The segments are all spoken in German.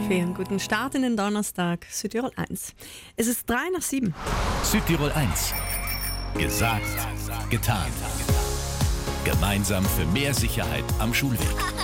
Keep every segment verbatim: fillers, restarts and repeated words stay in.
Für einen guten Start in den Donnerstag, Südtirol eins. Es ist drei nach sieben. Südtirol eins. Gesagt, getan. Gemeinsam für mehr Sicherheit am Schulweg.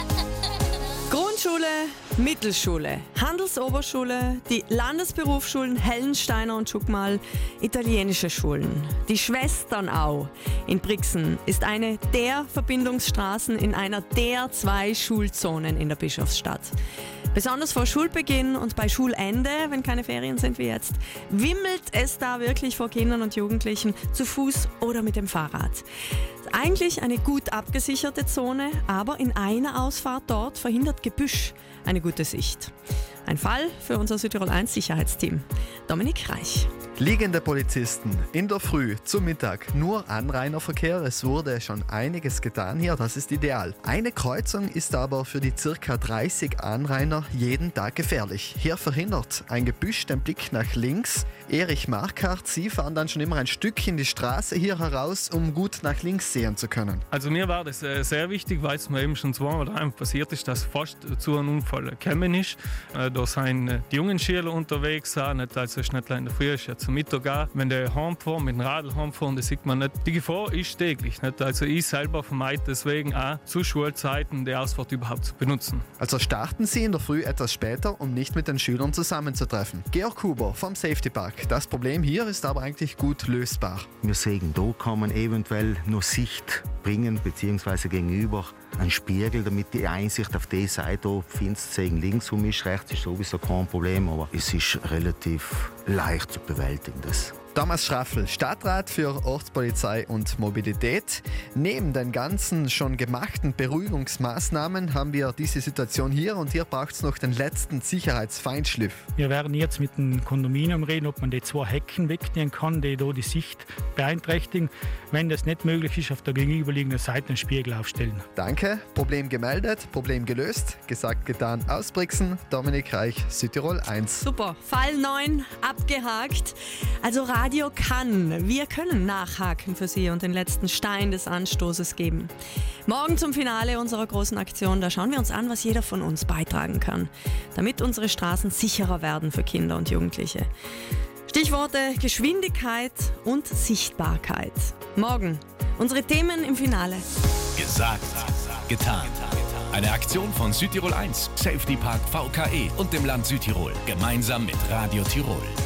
Grundschule, Mittelschule, Handelsoberschule, die Landesberufsschulen Hellensteiner und Schuckmal, italienische Schulen. Die Schwesternau in Brixen ist eine der Verbindungsstraßen in einer der zwei Schulzonen in der Bischofsstadt. Besonders vor Schulbeginn und bei Schulende, wenn keine Ferien sind wie jetzt, wimmelt es da wirklich vor Kindern und Jugendlichen, zu Fuß oder mit dem Fahrrad. Eigentlich eine gut abgesicherte Zone, aber in einer Ausfahrt dort verhindert Gebüsch eine gute Sicht. Ein Fall für unser Südtirol eins Sicherheitsteam. Dominik Reich. Liegende Polizisten in der Früh zum Mittag, nur Anrainerverkehr. Es wurde schon einiges getan hier, das ist ideal. Eine Kreuzung ist aber für die ca. dreißig Anrainer jeden Tag gefährlich. Hier verhindert ein Gebüsch den Blick nach links. Erich Markart, Sie fahren dann schon immer ein Stück in die Straße hier heraus, um gut nach links sehen zu können. Also mir war das äh, sehr wichtig, weil es mir eben schon zweimal daheim passiert ist, dass fast zu einem Unfall gekommen ist. Äh, da sind äh, die jungen Schüler unterwegs, auch nicht also nicht in der Früh, ist ja zum Mittag auch. Wenn die heimfahren, mit dem Radl heimfahren, das sieht man nicht. Die Gefahr ist täglich. Nicht? Also ich selber vermeide deswegen auch zu Schulzeiten die Ausfahrt überhaupt zu benutzen. Also starten Sie in der Früh etwas später, um nicht mit den Schülern zusammenzutreffen. Georg Huber vom Safety Park. Das Problem hier ist aber eigentlich gut lösbar. Wir sehen, da kann man eventuell nur Sicht bringen, beziehungsweise gegenüber einen Spiegel, damit die Einsicht auf die Seite findest, sehen links um ist, rechts ist sowieso kein Problem, aber es ist relativ leicht zu bewältigen. Das. Thomas Schraffel, Stadtrat für Ortspolizei und Mobilität. Neben den ganzen schon gemachten Beruhigungsmaßnahmen haben wir diese Situation hier und hier braucht es noch den letzten Sicherheitsfeinschliff. Wir werden jetzt mit dem Kondominium reden, ob man die zwei Hecken wegnehmen kann, die hier die Sicht beeinträchtigen. Wenn das nicht möglich ist, auf der gegenüberliegenden Seite einen Spiegel aufstellen. Danke, Problem gemeldet, Problem gelöst. Gesagt, getan, aus Brixen. Dominik Reich, Südtirol eins. Super, Fall neun abgehakt. Also Radio kann. Wir können nachhaken für Sie und den letzten Stein des Anstoßes geben. Morgen zum Finale unserer großen Aktion, da schauen wir uns an, was jeder von uns beitragen kann, damit unsere Straßen sicherer werden für Kinder und Jugendliche. Stichworte Geschwindigkeit und Sichtbarkeit. Morgen unsere Themen im Finale. Gesagt, getan. Eine Aktion von Südtirol eins, Safety Park V K E und dem Land Südtirol. Gemeinsam mit Radio Tirol.